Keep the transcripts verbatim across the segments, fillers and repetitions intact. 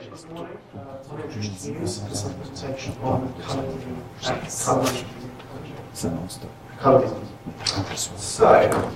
presentation this morning. Uh, my name is Richard Hughes. This is a presentation on colour colour colour vision. So,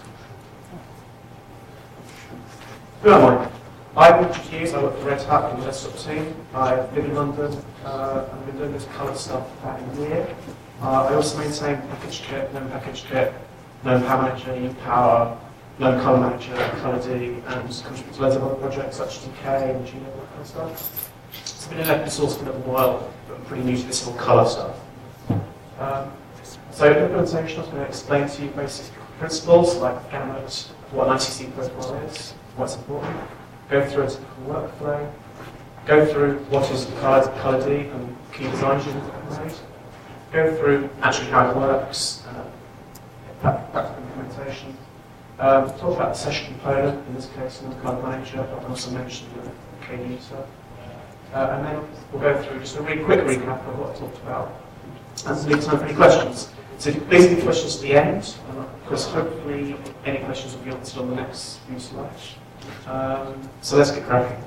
who am I? I'm Richard Hughes. I work for Red Hat in the desktop team. I live in London. Uh, I've been doing this colour stuff for about a year. Uh, I also maintain package kit, known package kit, known Power Manager, Power, known Colour Manager, ColorD, and contribute to loads of other projects such as D K and Gino, that kind of stuff. It's been in open source for a little while, but I'm pretty new to this whole colour stuff. Um, so in the presentation, I was going to explain to you basic principles like gamut, what an I C C profile is, what's important, go through a typical workflow, go through what is ColorD and key designs you've made, go through actually how it works, uh, practical implementation, um, talk about the session component, in this case in the Colour Manager, but also mention the K-user. Uh, and then we'll go through just a really quick recap of what I talked about. And leave time for any questions. So please leave questions at the end, because hopefully any questions will be answered on the next few slides. Um, so let's get cracking.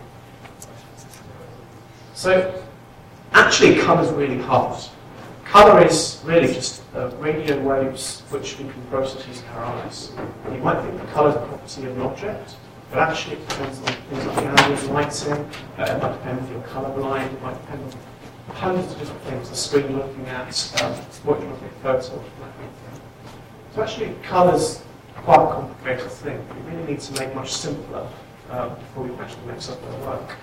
So actually colour is really hard. Colour is really just uh, radio waves which we can process using our eyes. You might think that colour is a property of an object, but actually it depends on things like the angle of lighting, uh, it might depend if you're colourblind, it might depend on hundreds of different things, the screen you're looking at, um, what you're looking at, photos, that kind of thing. So actually colour's quite a complicated thing. We really need to make much simpler um, before we can actually make something work.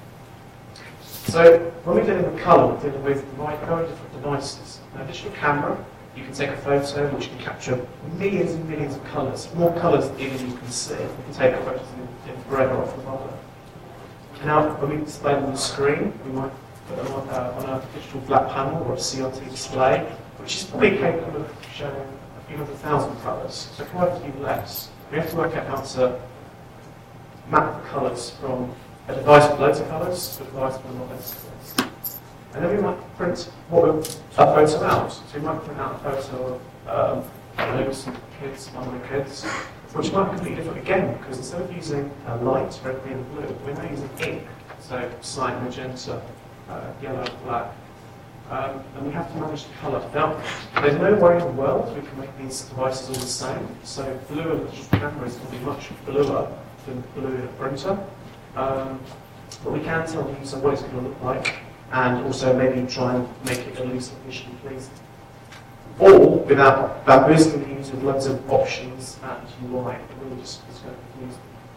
So when we're dealing with colour, we're dealing with very different devices. Now, digital camera, you can take a photo which can capture millions and millions of colours, more colours than even you can see. You can take photos in infrared or ultraviolet. Now, when we display them on the screen, we might put them on, uh, on a digital flat panel or a C R T display, which is probably capable of showing a few hundred thousand colours, so quite a few less. We have to work out how to map the colours from a device with loads of colours to a device with a lot less colours. And then we might print what we're, a photo out. So we might print out a photo of um, I don't know, some kids, one of the kids, which might be completely different again, because instead of using uh, light, red, green, and blue, we're now using ink. So cyan, magenta, uh, yellow, black. Um, and we have to manage the colour. Now, there's no way in the world we can make these devices all the same. So blue in a digital camera is going to be much bluer than blue in a printer. Um, but we can tell the user what it's going to look like, and also maybe try and make it at least visually pleasing. All without bamboozling the user with loads of options and U I. It really just is going to confuse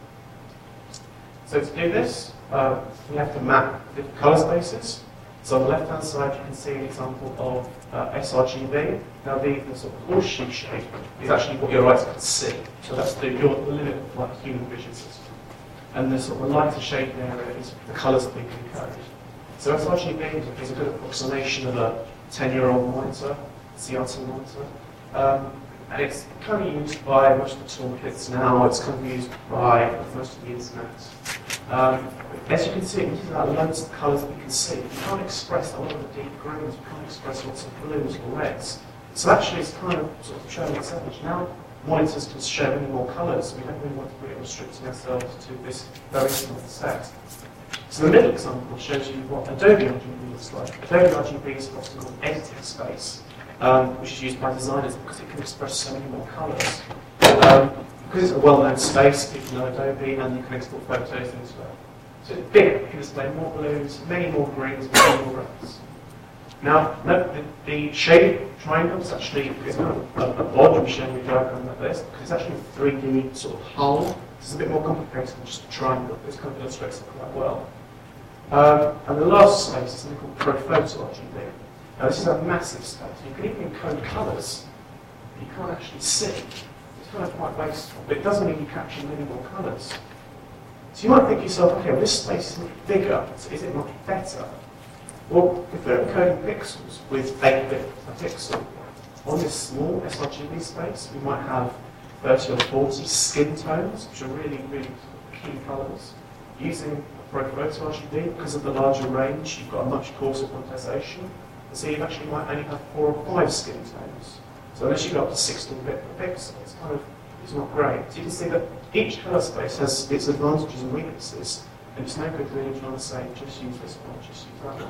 them. So to do this, uh, we have to map different colour spaces. So on the left-hand side, you can see an example of uh, sRGB. Now the, the sort of horseshoe shape is actually what your eyes can see. So that's the, your, the limit of like human vision system. And the sort of lighter shaded area is the colours that we can encode. So sRGB is a good approximation of a ten-year-old monitor, C R T monitor. Um, and it's kind of used by most of the toolkits now. It's kind of used by most of the internet. Um, as you can see, it uses out loads of colours that we can see. You can't express a lot of the deep greens, you can't express lots of blues or reds. So actually it's kind of sort of showing its age. Now monitors can show many more colours. We don't really want to be restricting ourselves to this very small set. So the middle example shows you what Adobe R G B looks like. Adobe R G B is what's called editing space, um, which is used by designers because it can express so many more colours. Um, because it's a well-known space, people know Adobe, and you can export photos into it. So it's big, you can display more blues, many more greens, many more reds. Now, note the, the shaded triangle is actually it's not a, a bod we show you a diagram like this, because it's actually a three D sort of hull. It's a bit more complicated than just a triangle, but it's kind of illustrates it quite well. Um, and the last space is something called ProPhoto R G B. Now, this is a massive space. You can even encode colours you can't actually see. It's kind of quite wasteful, but it doesn't mean you capture many more colours. So you might think to yourself, okay, well, this space is much bigger, so is it much better? Well, if we're encoding pixels with eight bit a pixel, on this small sRGB space, we might have thirty or forty skin tones, which are really, really key colours. Using ProPhoto R G B, because of the larger range, you've got a much coarser quantization. And so you actually might only have four or five skin tones. So unless you go up to sixteen bit per pixel, it's kind of it's not great. So you can see that each colour space has its advantages and weaknesses. And it's no good really trying to say, just use this one, just use that one.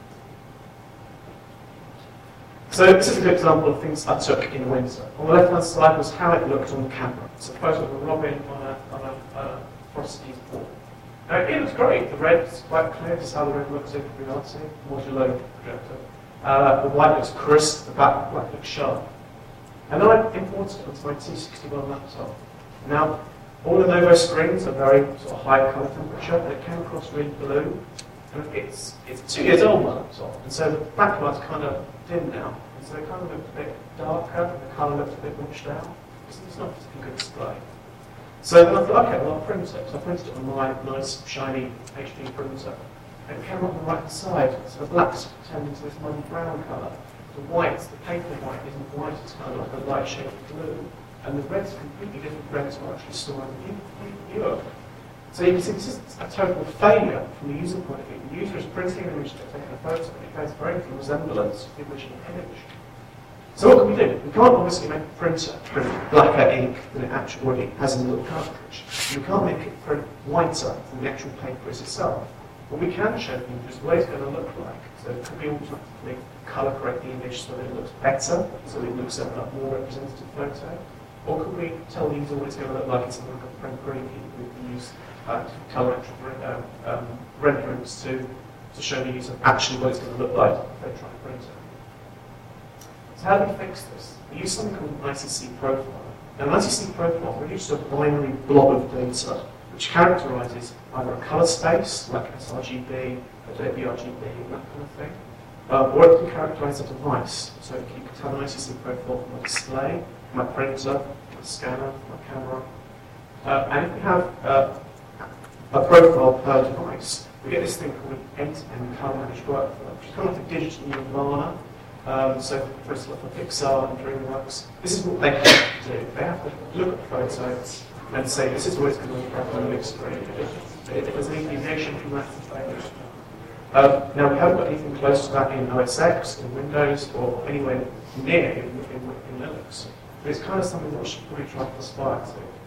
So this is a good example of things I took in winter. On the left-hand side was how it looked on the camera. It's a photo of a robin on a, on a uh, frosty wall. Now it looks great. The red is quite clear. This is how the red looks in reality. Modulo projector. Uh, the white looks crisp. The black, black looks sharp. And then I imported it onto my T sixty-one laptop. Now all the Lenovo screens are very sort of high colour temperature, and it came across really blue. And it's it's two years old, my laptop, and so the backlight's kind of dim now, and so it kind of looked a bit darker, and the colour looked a bit washed out. It's, it's not a good display. So then I thought, okay, well I'll print it. So I printed it on my nice, shiny H P printer. And it came up on the right hand side, so the black's turned into this muddy brown colour. The white, the paper white isn't white, it's kind of like a light shade of blue. And the red's completely different reds are actually stored in Europe. So you can see this is a total failure from the user point of view. The user is printing an image, they're taking a photo, and it bears very little resemblance to the original image. So what can we do? We can't obviously make a printer print blacker ink than it actually has in the little cartridge. We can't make it print whiter than the actual paper is itself. But we can show the users what it's going to look like. So it could be automatically colour correct the image so that it looks better, so it looks like a more representative photo. Or could we tell the user what it's going to look like in something like a print preview? We can use uh, colorimetric um, um, renderings to, to show the user actually what it's going to look like if they try to print it. So how do we fix this? We use something called an I C C profile. Now an I C C profile is just a binary blob of data which characterises either a colour space, like sRGB, Adobe R G B, that kind of thing, uh, or it can characterise a device. So you can have an I C C profile for my display, my printer, my scanner, my camera. Uh, and if we have uh, a profile per device, we get this thing called an end-to-end colour managed workflow, which is kind of like a digital nirvana. Um, so for instance, for Pixar and DreamWorks, this is what they have to do. They have to look at the photos and say, this is what it's going to look like on the big screen. If there's any deviation from that, it's failure. Um, now, we haven't got anything close to that in O S X, in Windows, or anywhere near in, in, in Linux. But it's kind of something that we should probably try to aspire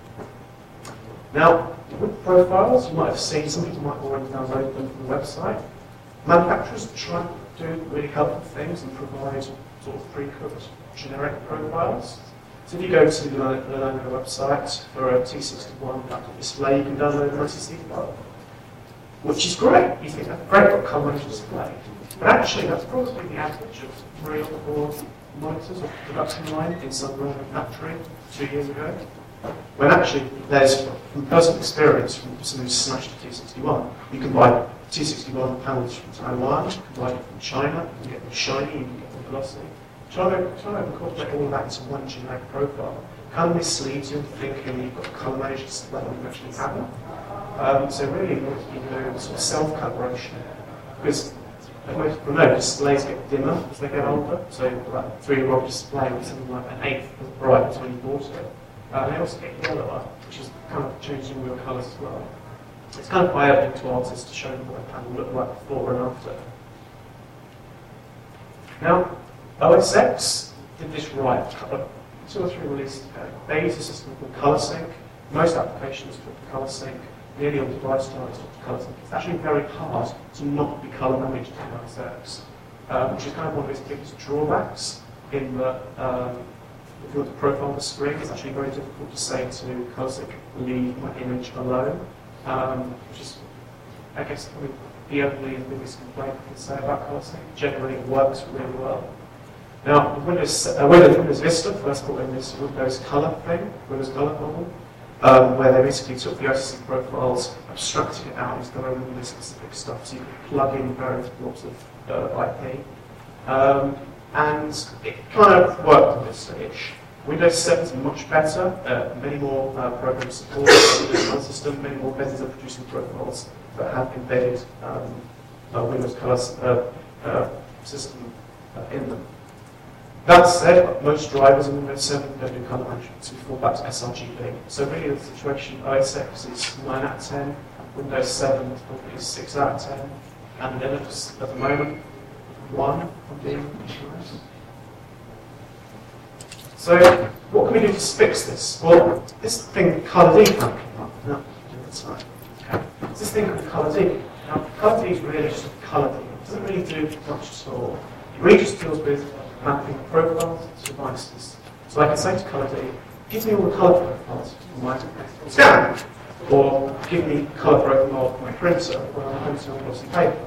to. Now, with profiles, you might have seen, some people might already download them from the website. Manufacturers try to do really helpful things and provide sort of pre-cooked generic profiles. So if you go to the Lenovo website for a T sixty-one laptop display, you can download an I C C file, which is great. You think that's great, got colour managed display. But actually, that's probably the average of three or four monitors of production line in some Lenovo factory two years ago. When actually, there's, from personal experience, from someone who's smashed a T sixty-one, you can buy T sixty-one panels from Taiwan, you can buy it from China, you can get them shiny, you can get them glossy. Trying to, trying to incorporate all of that into one generic profile kind of misleads you into thinking you've got a colour managed display when you actually haven't. Um, so really, you do sort of self-calibration, because as most people know, displays get dimmer as they get older. So like a three-year-old display with something like an eighth as bright as when you bought it. Uh, they also get yellower, which is kind of changing your colours as well. It's kind of eye-opening to artists to show them what a panel looked like before and after. Now, O S X did this right two or three releases ago. They use a system called ColorSync. Most applications talk to ColorSync. Nearly all device styles talk to ColorSync. It's actually very hard to not be colour managed in O S X, um, which is kind of one of its biggest drawbacks in that um, if you want to profile the screen, it's actually very difficult to say to ColorSync, leave my image alone, um, which is, I guess, probably the only and biggest complaint I can say about ColorSync. Generally, it works really well. Now, Windows, uh, Windows, Windows Vista first brought in this Windows Color thing, Windows Color model, um, where they basically took the O S C profiles, abstracted it out into their own Windows specific stuff, so you could plug in various blocks of uh, I P. Um, and it kind of worked at this stage. Windows seven is much better, uh, many more uh, program support, Windows file system, many more vendors are producing profiles that have embedded um, uh, Windows Color uh, uh, system uh, in them. That said, most drivers in Windows seven don't do colour management, so we fall back to sRGB. So really the situation O S X is nine out of ten, Windows seven is probably six out of ten, and Linux at the moment, one, I'm being nice. So what can we do to fix this? Well, this thing, ColorD, came up. No, that's right. Okay. It's this thing called colour D. Now, colour D is really just a colour D. It doesn't really do much at all. It really just deals with mapping profiles to devices. So I can say to colour D, give me all the colour profiles on my scanner, or give me colour profile of my printer, or I'm printing on glossy paper.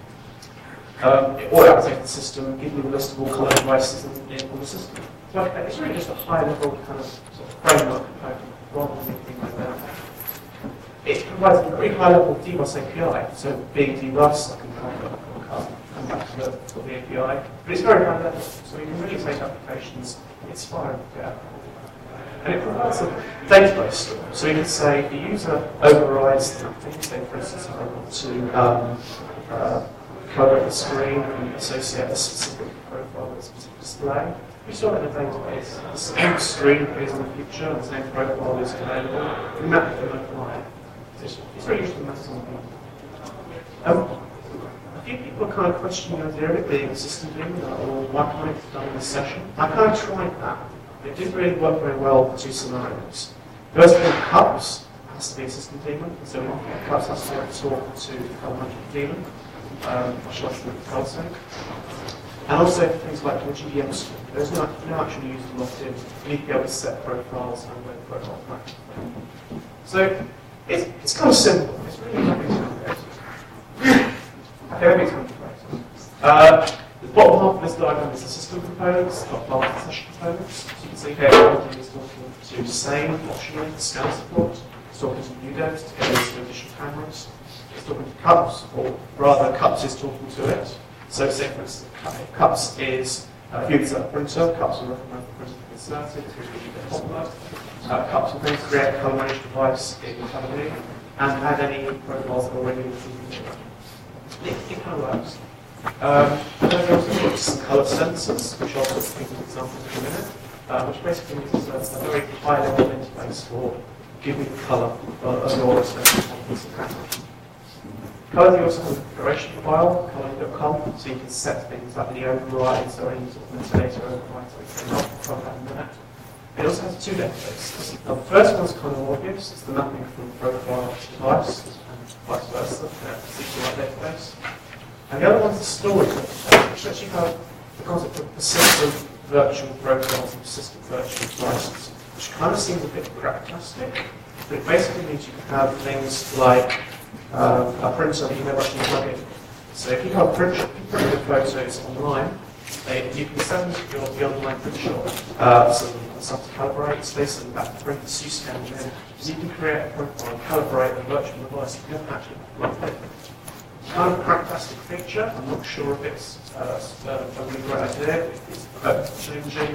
Um, or activate the system, give me the list of all colour devices in, in the system. So it's really just a high-level kind of, sort of framework component, rather than anything like that. It provides a very high-level D BUS A P I, so being D BUS, I can come, come back to the, to the A P I, but it's very high level, so you can really take applications, it's fire and forget. And it provides a database store, so you can say the user overrides the mapping, say for instance if I want to um, uh, cover the screen and associate a specific profile with a specific display. We store it in a database. The same screen appears in the future, the same profile is available. We map it locally. It's, it's really just a matter of um, a few people are kind of questioning the idea of it being a system thing, or why can't it be done in a session? I kind of tried that. It didn't really work very well for two scenarios. First of all, cups has to be a system daemon, so cups has to be able to talk to the color management daemon. Um, much less than the code sync. And also things like the G D M store. There's no, no actual user logged in. You need to be able to set profiles and where the profiles match. So it's, it's kind of simple. It's really nothing complicated. Okay, maybe it's complicated. Uh, the bottom half of this diagram is the system components, the top half is the session components. So you can see here, everything is talking to same, optionally, scan support. It's talking to new devs to get into additional cameras. It's talking to cups, or rather, cups is talking to it. So, say for instance, cups is uh, if you insert a printer, cups will recommend the printer to be inserted, which will be popular. Uh, cups will then create a colour managed device in Colour D and add any profiles that are already in the T V. It, it kind of works. Um, and then there's also some colour sensors, which I'll sort of give an example in a minute, uh, which basically is a, a very high level interface for giving the colour of your respective piece of camera. Colour D also has a configuration file, colour D dot com, so you can set things like the overrides or any sort of metadata overrides that you can cover that in a minute. It also has two databases. Now, the first one's kind of obvious, it's the mapping from profile to device, and vice versa, a particular database. And the other one's the storage database, which actually have the concept of persistent virtual profiles and persistent virtual devices, which kind of seems a bit cracktastic, but it basically means you can have things like Um, a printer that you never actually plug in. So if you have print, print your photos online, they, you can send your the online print shop uh, some stuff to calibrate, so they send back the print, so you scan it in. So you can create a profile and calibrate a virtual device that you haven't actually plugged in. Kind of a cracktastic feature. I'm not sure if it's uh, a really great idea. It's about changing.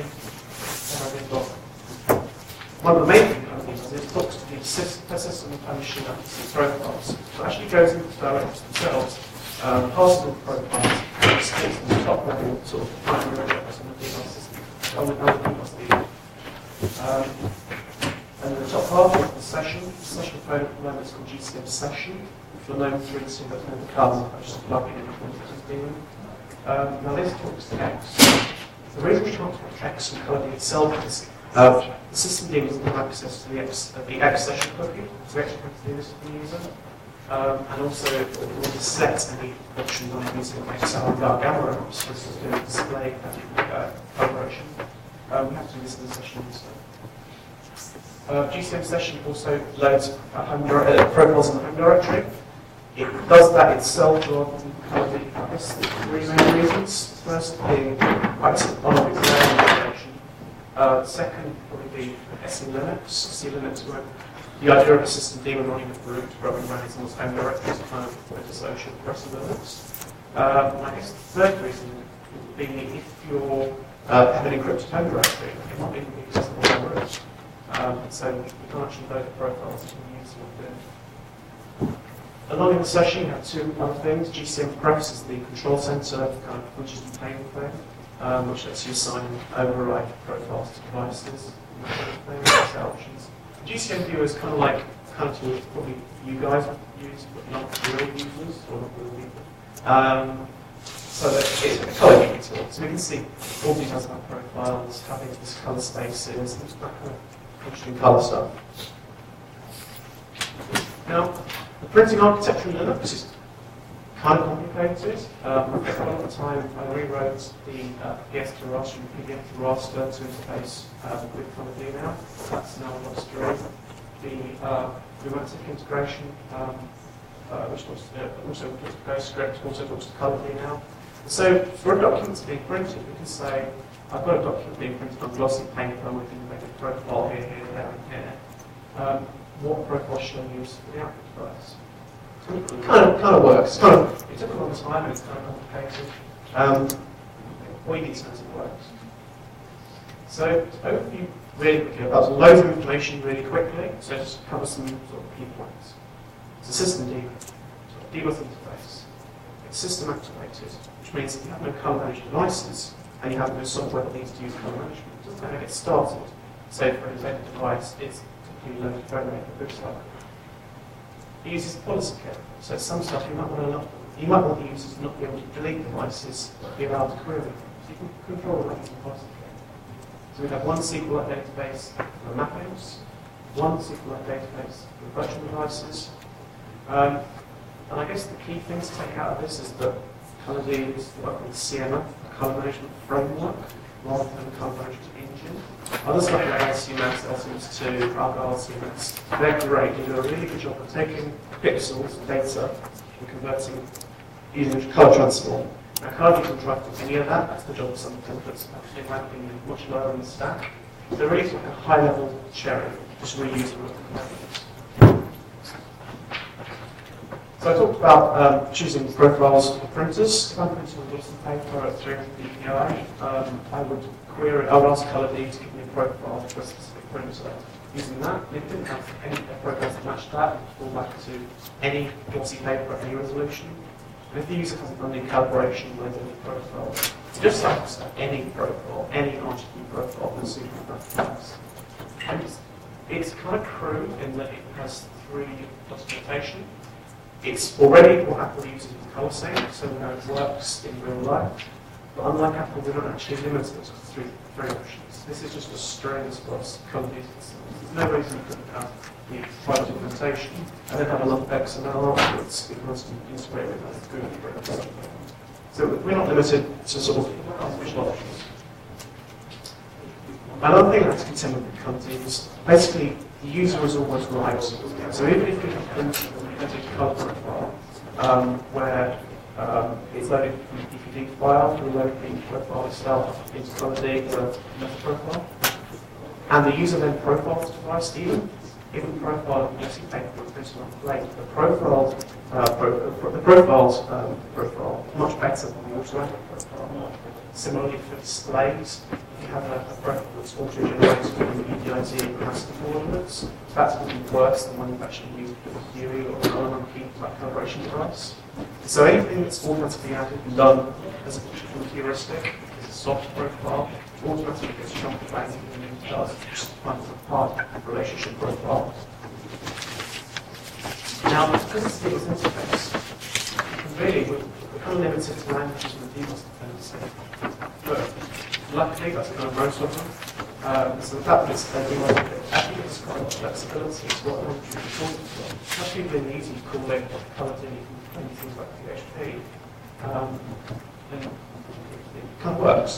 One of the main things is it talks to the system of punishing up to profiles. So it actually goes into the directors themselves, um, passes all profiles, and states on the top level sort of primary objects on the D BUS system, on the D BUS daemon. Um, and then the top half is the session. The session component at the moment is called G C M session. If you'll know through this, that's going to become just a plugin in the daemon. Um, now this talks to X. The reason we talk about X and coding itself is Uh, the system daemon doesn't have access to the X, uh, the X session cookie, so X cookie to do this for the user. Um, and also, when you set any options on using X L and dark gamma apps, for instance, doing display uh, calibration, um, we have to do this in the session also. Uh, G C M session also loads uh, home uh, profiles in the home directory. It does that itself rather than coding. I guess the three main reasons. First being quite simple on its own information. Uh, the second would probably be S E Linux. S E Linux won't. The idea of a system daemon running with root rather than running someone's home directory is kind of antisocial for the rest of Linux. Um, I guess the third reason would be if you're uh, have an encrypted home directory, it might be accessible on root. Um, so you can't actually load the profiles that you use within. Along in the session, you have two other things. G C M Prefs is the control center, kind of punches and pain thing. Um, which lets you assign override profiles to devices and that kind of thing, set options. G C M Viewer is kind of like kind of tool probably you guys would use, but not real users or not real people. Um, so that it's a color viewing tool. So we can see all details about profiles, how big this color space is, and that kind of interesting color stuff. Now, The printing architecture in Linux is kind of complicated. Um, a lot of the time I rewrote the uh, P S to raster and P D F to raster to interface uh, with ColorD now. That's now what's doing. The uh, Pneumatic integration, um, uh, which was uh, also talks to PostScript, also talks to ColorD now. So for a document to be printed, we can say, I've got a document being printed on glossy paper, we can make a profile here, here, there, and here. Um, what profile should I use for the output device? It kind of, kind of works. Kind of, it took a long time and it's kind of complicated. Um, all you need to know is it works. So, to overview really quickly, about loads of information really quickly, so just cover some sort of key points. It's a system debug, so a debug interface. It's system activated, which means that you have no color managed devices and you have no software that needs to use color management. It doesn't ever get started. So for an embedded device, it's completely loaded very very looks like. It uses policy care. So some stuff you might want to not, you might want the users to not be able to delete devices, but be allowed to query them. So you can control that using policy care. So we have one SQLite database for mappings, one SQLite database for virtual devices. Um, and I guess the key things to take out of this is that ColorD is what I call C M F, a colour management framework, rather than a colour management engine. Other stuff like L C M S, L C M S two, Argyle L C M S, they're great. They do a really good job of taking pixels, data, and converting using a colour transform. Now, ColorD doesn't try to do any of that. That's the job of some templates, actually ranking much lower in the stack. So really, it's like a high-level sharing, just reusing it. So I talked about um, choosing profiles for printers. If I'm printing on glossy paper at three hundred D P I, um, I would query, I would ask ColorD to give me a profile for a specific printer. Using that, if it didn't have any profiles that matched that, it would fall back to any glossy paper at any resolution. And if the user hasn't done any calibration with any profile, it just selects any profile, any R G B profile for the super device. And it's, it's kind of crude in that it has three documentation. It's already what Apple uses in colour sync, so we know it works in real life. But unlike Apple, we're not actually limited to three, three options. This is just a string for us companies. There's no reason you couldn't have the private documentation and then have a lot of X M L afterwards if you want to integrate with Google, for example. So we're not limited to sort of artificial options. Another thing that's contend with ColorD is basically the user is always right. So even if you have a colour profile um, where um, it's loaded from the D P D file, we load the profile itself into ColorD as a meta profile, and the user then profiles the device, even even the profile of the glossy paper is printed on plate. The profile, uh, pro the profiles um, profile much better than the automatic profile. Similarly for displays, if you have a, a profile that's auto-generated from the U D I Z and master coordinates, that's going to be worse than when you've actually used a U I or a color monkey like calibration device. So anything that's automatically added and done as a heuristic, as a soft profile, automatically gets jumped back and it does just find a part of the relationship profile. Now, because it's the interface, you can really, we're, we're kind of limited to languages and the default dependency. But luckily, that's kind of most of them. Um, so the fact that it's everyone, actually it's quite a lot of flexibility. It's what I'm talking about. Most people in the easy call it ColorD, you can do things like P H P. Um, and it, it kind of works.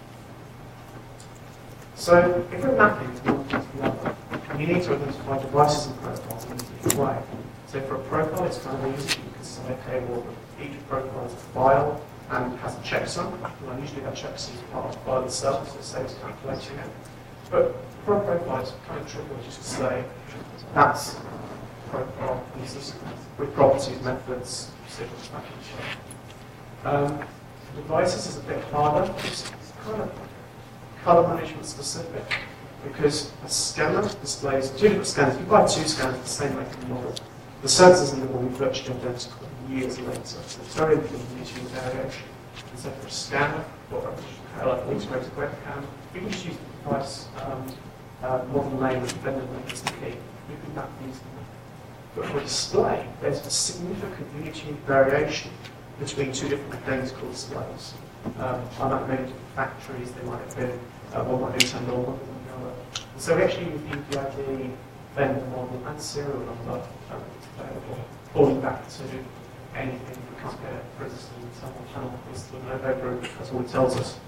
So if we're mapping from one to the other, you need to identify devices and profiles in a different way. So for a profile, it's kind of easy. You can say, okay, well, each profile is a file and has a checksum. Well, usually that checksum is part of the file itself, so it saves calculating it. But for a profile, it's kind of trivial just to say that's a profile with properties, methods, symbols, package. Um, devices is a bit harder. It's kind of color management specific because a scanner displays two different scanners. If you buy two scanners, the same make and model. The sensors in them will be virtually identical years later. So it's very important to use variation. And so for a scanner, or like an integrated webcam, you can just use the device um, uh, model name and vendor name as the key. You can map these. But for a display, there's a significant unit variation between two different things called displays. Um, I might have made different factories, they might have been, uh, one might be ten or one than the other. And so we actually use the U D I D, vendor model, and serial number um, available. falling back to anything. We can't get a resistant thermal panel because the Lenovo group, that's all it tells us.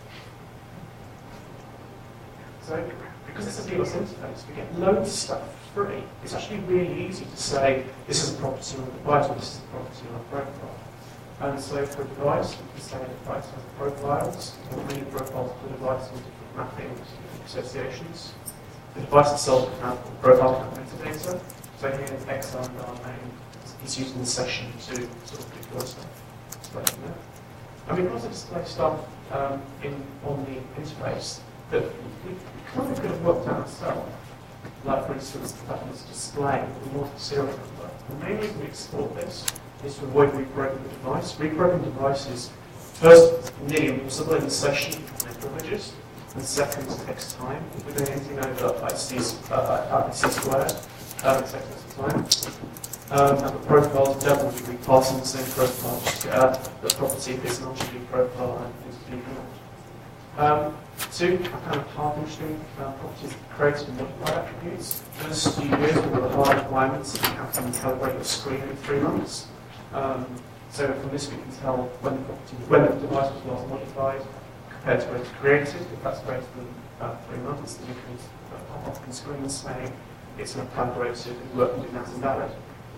So, because it's a DOS interface, we get loads of stuff free. It's actually really easy to say, this is a property on the device, or this is a property on a profile. And so for a device, we can say a device has profiles, or many profiles for the device with different mappings, different associations. The device itself can have a profile can have metadata. So here, X R and R name is using the session to sort of deploy stuff. And we can also display stuff um, in, on the interface that we kind of could have worked out ourselves. Like, for instance, the fact that it's display the more serial number. The main reason we export this is to avoid reprogramming the device. Reprogramming devices, first, nearly impossible in the session and privileges, and second, it takes time. If we're doing anything over I C uh, I C squared, um, it takes lots of time. Um, and the profiles don't want to be passing the same profile, just to add the property of this non-G profile and things to be ignored. Um, two, a kind of hard interesting uh, properties created and modified attributes. Those studios with the hard requirements that you have to calibrate your screen in three months. Um, so from this we can tell when the, property, when the device was last modified compared to when it was created. If that's greater than uh, three months, then you can uh, pop up on screen saying it's not calibrated and working doing that's invalid.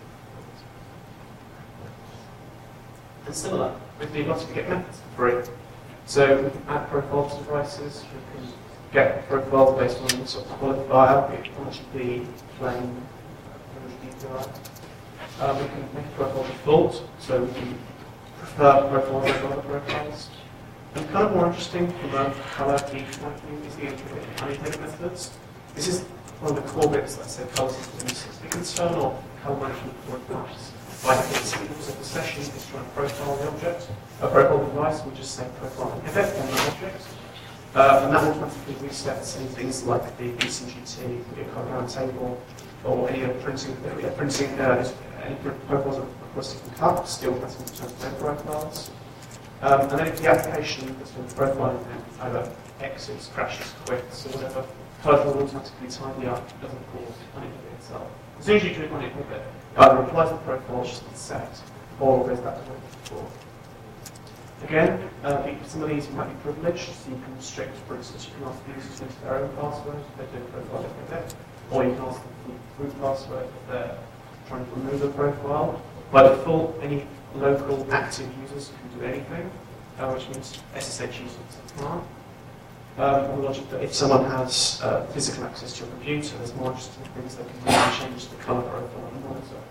And similar, with the ability to get methods for free. So we can add profiles to devices, we can get profiles based on the sort of qualifier, be it R G B, plain, D P I. Um, we can make a profile default, so we can prefer profiles over other profiles. And kind of more interesting from a color key point of view is the annotated methods. This is one of the core bits that say color systems. We can turn off color management for a device. By hitting signals of the session is trying to profile the object. A profile device will just say profile and pivot on the object. Uh, and that automatically resets any things like the B C G T, the round table, or any other printing, uh, printing uh, any profiles are requested from cut, still automatically returns their profiles. Um, and then if the application that's been profiling either exits, crashes, quits, or whatever, color will automatically tidy up, it doesn't cause uninhibit itself. As soon as you do it uninhibit, either applies the profile, just gets set, or goes back to what it was before. Again, uh, some of these might be privileged, so you can restrict, for instance, you can ask the users to enter their own password if they're doing profile inhibit, or you can ask them for root password if they're trying to remove the profile. By default, any local active users can do anything, uh, which means S S H users can't. Um, on the logic that if someone has uh, physical access to your computer, there's more interesting things they can do to change the colour profile on the monitor.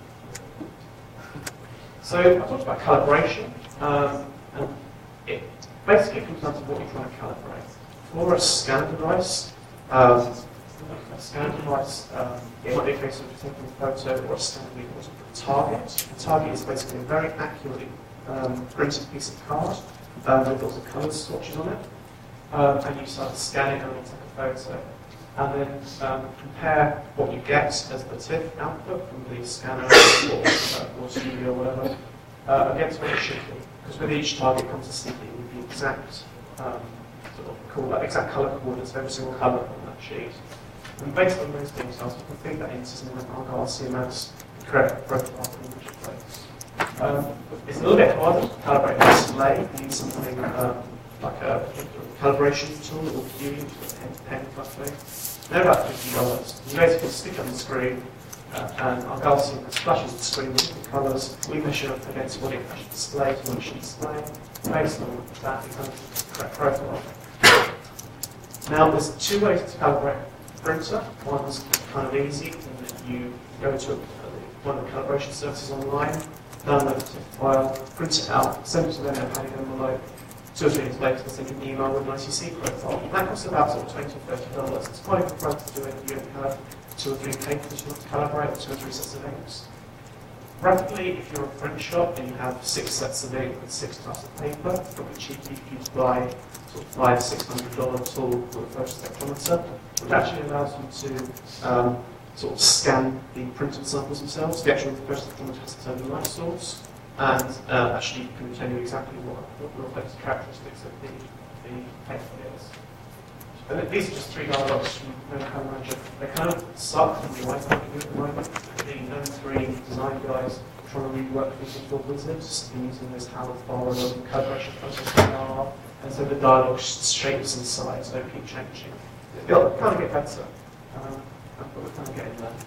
So I talked about calibration, um, and it basically comes down to what you're trying to calibrate. For a scan device, um, a scan device, um, it might be a case of taking a photo or a scan of a target. A target is basically a very accurately um, printed piece of card um, with lots of colour swatches on it. Um, and you start to scan it and then take a photo. And then um, compare what you get as the T I F output from the scanner or, uh, or studio or whatever uh, against what it should be. Because with each target comes a C D with the exact um, sort of call, uh, exact colour coordinates of every single colour on that sheet. And based on those details, you can feed that into something like Argyle C M S to create a profile for the image place. Um, it's a little bit harder to calibrate a display. You need something um, like a calibration tool that will view you to a pen type thing. They're about fifty dollars. You basically stick it on the screen, uh, and our Argyle C M S flashes the screen with different colours. We measure up against what it actually displays, what it should display. Based on that, we kind of correct profile. Now, there's two ways to calibrate a printer. One's kind of easy, in that you go to one of the calibration services online, download the T I F file, print it out, send it to them in a padded envelope. Two or three days later, they send you an email with an I C C profile. And that costs about sort of twenty or thirty dollars. It's quite a good price to do it if you only have two or three papers you want to calibrate, or two or three sets of inks. Rapidly, if you're a print shop and you have six sets of ink with six types of paper, it's probably cheaper if you buy sort of five, six hundred dollar tool for the first spectrometer, which actually allows you to um, sort of scan the printed samples themselves. The actual first spectrometer has its own light source. And uh, actually, you can tell you exactly what, what the reflective characteristics of the, the paper is. And these are just three dialogues from Camera Manager. They kind of suck from the white point of view at the moment. The known three design guys trying to rework things into your wizards, and using this how far along the calibration process they are, and so the dialogue shapes and size don't keep changing. It'll kind of get better, um, but we're kind of getting there.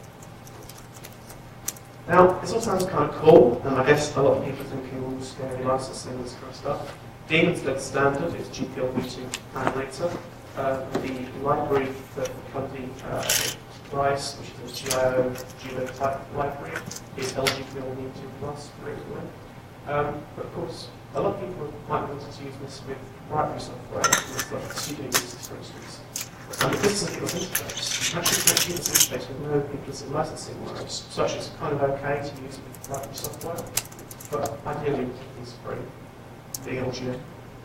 Now, this all sounds kind of cool, and I guess a lot of people are thinking, all scary licensing, this kind of stuff. Daemon's Dead Standard is G P L v two animator. Uh, the library that Cody uh, supplies, which is a G I O GeoType library, is L G P L v two plus, basically. Um, but of course, a lot of people might want to use this with library software, with like pseudo users, for instance. And because it's a people's interface, you can actually connect to this interface with no implicit licensing words, such as kind of okay to use with library software, but ideally it's free, being L G O.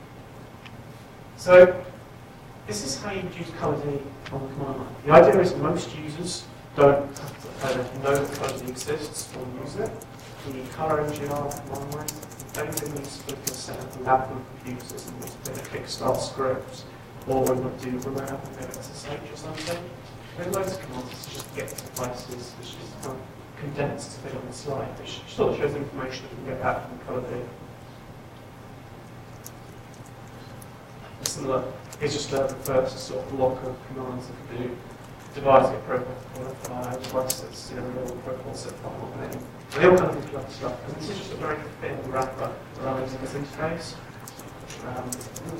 So, this is how you would use ColorD on the command line. The idea is most users don't have to know that ColorD exists or use it. The Color M G R command line only been used for the set up lab computers and use a bit of kickstart scripts, or when we do remote app and S S H or something. There are loads of commands to just get to devices which is kind of condensed to fit on the slide, which sort of shows information that you can get back from ColorD. Similar. It's just a first sort of block of commands that can do device get profile qualify, device set serial, profile set file name. And they all kind of do other stuff. And this is just a very thin wrapper around this interface. Um,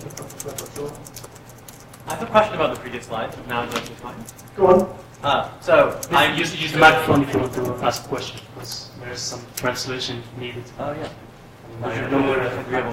I have a question about the previous slide. Now is actually fine. Go on. Uh, so I used to use the microphone if you want to ask a question, because there's some translation needed. Oh yeah. I don't know where I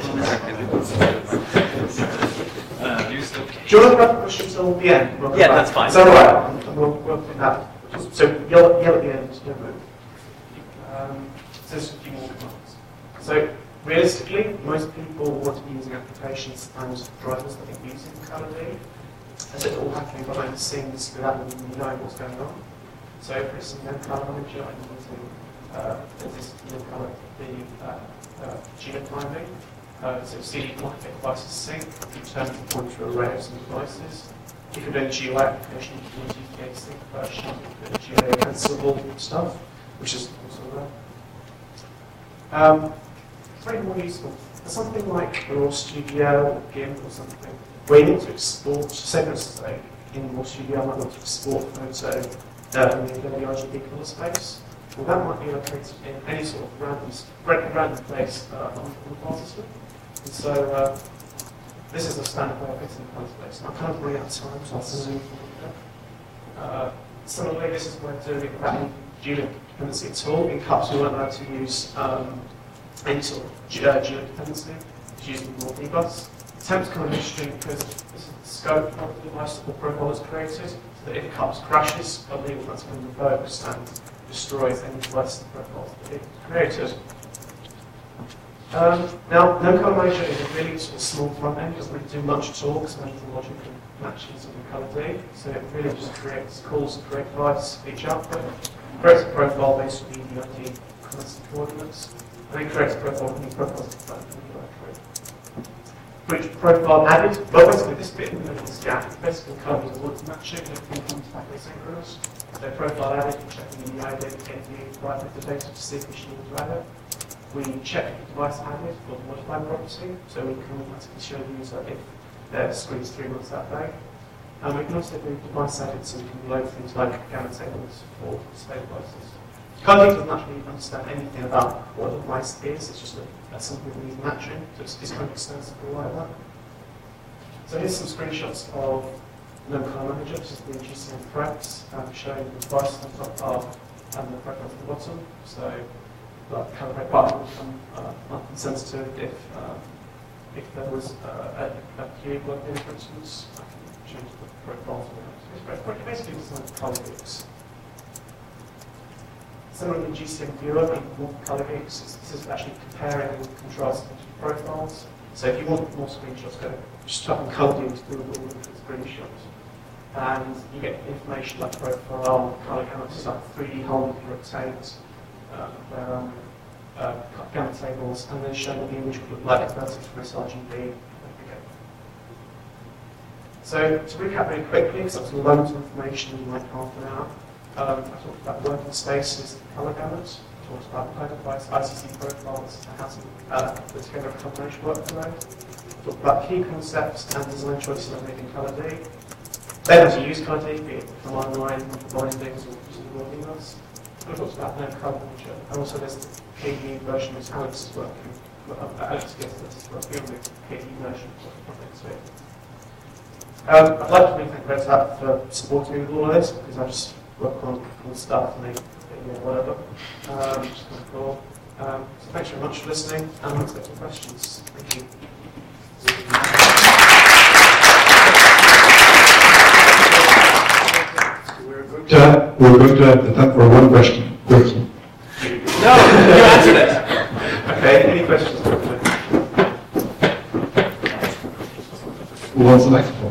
uh, Do you want to grab the question till the end? We'll yeah, that's fine. It's all right. We'll, we'll do that. So yell, yell at the end. Don't move. Um, so there's a few more commands. So realistically, most people want to be using applications and drivers that are using ColorD, as it's all happening behind the scenes without them knowing what's going on. So for instance, no color manager, I'm using uh, this no color the uh, uh, genotyping. Uh, so C D might get devices sync, you turn the pointer array of some devices. If you're doing G U I application, you can use G T A sync version, G I O cancelable stuff, which is also there. Um, it's very more useful. For something like Raw Studio or GIMP or something, where you need to export, say for instance, like in Raw Studio, I might want to export photo uh, in the R G B color space. Well, that might be located in any sort of random, random place uh, on the file system. And so uh, this is a standard way of getting the file space. And I'm kind of running out of time, so I'll zoom forward. Uh, similarly, this is where doing it without any Julian dependency at all. In CUPS, we weren't allowed to use um, any sort of uh, Julian dependency. It's using more dbus. Temp's kind of interesting because this is the scope of the device that the profile is created. So that if CUPS crashes, a legal that's been revoked and destroys any device the profiles that it created. Um, now, no color manager is a really sort of small front end, it doesn't really do much at all because anything logic can match it in ColorD. So it really just creates calls to create device, each output, creates a profile based on the E D I D constant coordinates, and then creates a profile with new profiles to find the directory. Which profile added? Well, basically this bit in the middle is gap. Basically, ColorD is what's matching, and everything comes back asynchronous. So profile added, we check the E D I D, right with the data to see if we should need to add it. We check the device added for the modify property, so we can automatically show the user if their screen is three months that day. And we can also do device added, so we can load things like gamma tables for display devices. ColorD doesn't actually understand anything about what a device is, it's just a, a something that needs matching, so it's, it's kind of extensible like that. So here's some screenshots of no color manager, which is the G C M preps, um, showing the device on the top half and the prep on the bottom. So like the color rate button will become uh, unsensitive if uh, if there was uh, a, a cube plugged in, for instance. I can change the profiles around. It's basically just like color geeks. Similarly, G C M viewer, people want color geeks. This is actually comparing and contrasting two profiles. So if you want more screenshots, go just type in ColorD into Google for screenshots. And you get information like profile, color gamuts, like three D whole rotate, uh, their um, uh, gamma tables, and then showing what the image would look like converted from S R G B. So to recap very quickly, because that's loads of information in like half an hour, um, I talked about working spaces and color gamuts. talks about codified I C C profiles and how to uh, put together a combination workflow. Talk about key concepts and design choices when making ColourD. Then how to use ColourD, be it from online, providing things, or using your emails. We talked about no colour manager, and also there's the K D E version which Alex is working. Well, uh, Alex gets this is working on the K D E version of next week. Um, I'd like to really thank Red Hat for supporting me with all of this, because I just work on cool stuff and they, they yeah, whatever. Um, which is kind of cool. Um, so thanks very much for listening, and let's get some questions. Thank you. We're going to, we're going to have the time for one question. Quickly. No, you answered it. Okay, any questions? Who wants the microphone?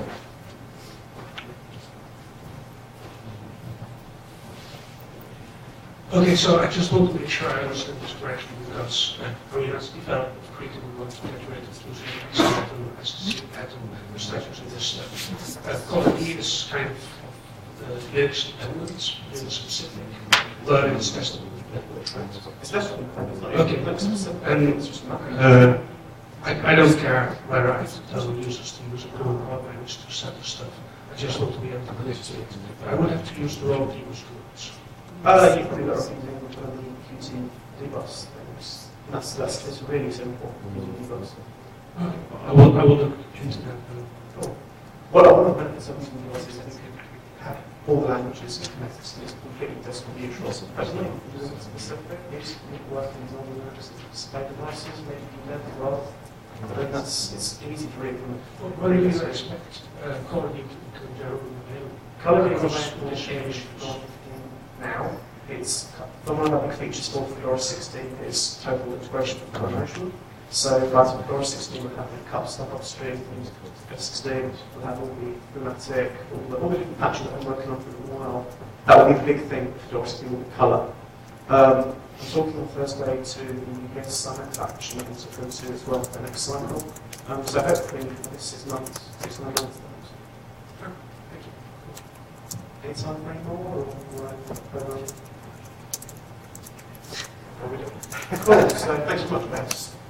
Okay, so I just want to make sure I understand this correctly, because uh, Arena developed created a lot of graduated using X pattern, S C pattern, and start using this stuff. Uh, ColourD is kind of uh, Linux dependent, Linux specific, but it's testable. It's testable. Okay, Linux specific. and It's just not uh, I, I don't care whether I tell users to use a common code language to set the stuff. I just want to be able to connect to it. I would have to use the raw use tools. Uh, you probably got using Q T debus things. That's, that's it's really simple using debus. Okay, I will, I will look into that. Cool. What I want to benefits of using debus is that you can have all the languages connected to this completely decimal neutral. But yeah, because it's specific, it's working as all the languages display devices, maybe you can as well. But then that's it's easy to read from What, what do you expect uh, ColourD to generally available? Colour is available change from now. It's the one of the features for Fedora sixteen is total integration with ColourNotion. So rather Fedora sixteen will have the cut stuff upstream, and Fedora sixteen will have all the thematic, all the, all the different patches that I'm working on for a while. That will be the big thing for Fedora sixteen will be colour. Um, I'm talking on Thursday to the guest summit action and to go to as well for the next cycle. Um, so hopefully this six months, six nine months. Sure. Thank you. Any time for any more, or um, are we doing? Cool. So thanks so much, guys.